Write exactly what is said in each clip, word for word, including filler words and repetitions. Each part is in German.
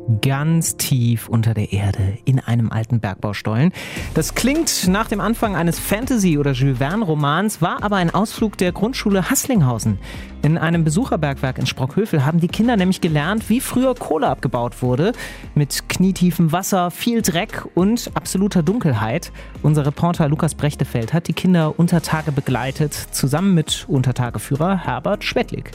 ganz tief unter der Erde in einem alten Bergbaustollen. Das klingt nach dem Anfang eines Fantasy- oder Jules Verne-Romans, war aber ein Ausflug der Grundschule Haßlinghausen. In einem Besucherbergwerk in Sprockhövel haben die Kinder nämlich gelernt, wie früher Kohle abgebaut wurde. Mit knietiefem Wasser, viel Dreck und absoluter Dunkelheit. Unser Reporter Lukas Brechtefeld hat die Kinder unter Tage begleitet, zusammen mit Untertageführer Herbert Schwettlig.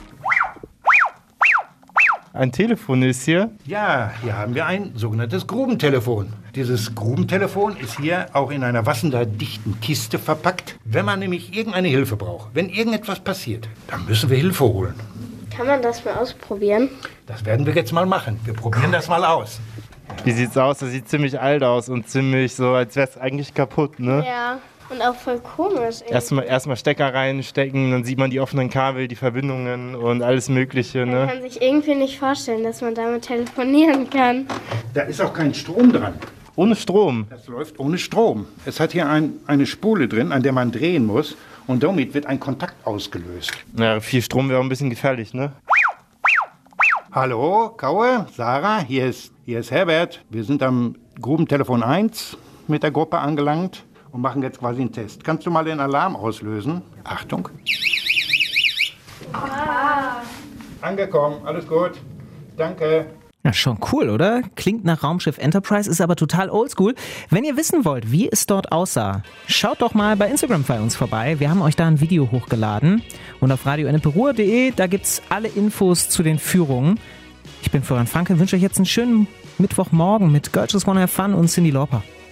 Ein Telefon ist hier. Ja, hier haben wir ein sogenanntes Grubentelefon. Dieses Grubentelefon ist hier auch in einer wasserdichten Kiste verpackt. Wenn man nämlich irgendeine Hilfe braucht, wenn irgendetwas passiert, dann müssen wir Hilfe holen. Kann man das mal ausprobieren? Das werden wir jetzt mal machen. Wir probieren das mal aus. Wie sieht's aus? Das sieht ziemlich alt aus und ziemlich so, als wäre es eigentlich kaputt, ne? Ja. Und auch voll komisch. Erstmal erstmal Stecker reinstecken, dann sieht man die offenen Kabel, die Verbindungen und alles Mögliche. Ne? Man kann sich irgendwie nicht vorstellen, dass man damit telefonieren kann. Da ist auch kein Strom dran. Ohne Strom? Das läuft ohne Strom. Es hat hier ein, eine Spule drin, an der man drehen muss. Und damit wird ein Kontakt ausgelöst. Ja, viel Strom wäre ein bisschen gefährlich, ne? Hallo, Kaue, Sarah, hier ist, hier ist Herbert. Wir sind am Grubentelefon eins mit der Gruppe angelangt. Und machen jetzt quasi einen Test. Kannst du mal den Alarm auslösen? Achtung. Ah. Angekommen, alles gut. Danke. Ja, schon cool, oder? Klingt nach Raumschiff Enterprise, ist aber total oldschool. Wenn ihr wissen wollt, wie es dort aussah, schaut doch mal bei Instagram bei uns vorbei. Wir haben euch da ein Video hochgeladen. Und auf radio n p ruhr punkt d e, da gibt's alle Infos zu den Führungen. Ich bin Florian Franke, wünsche euch jetzt einen schönen Mittwochmorgen mit Girls Just Wanna Have Fun und Cyndi Lauper.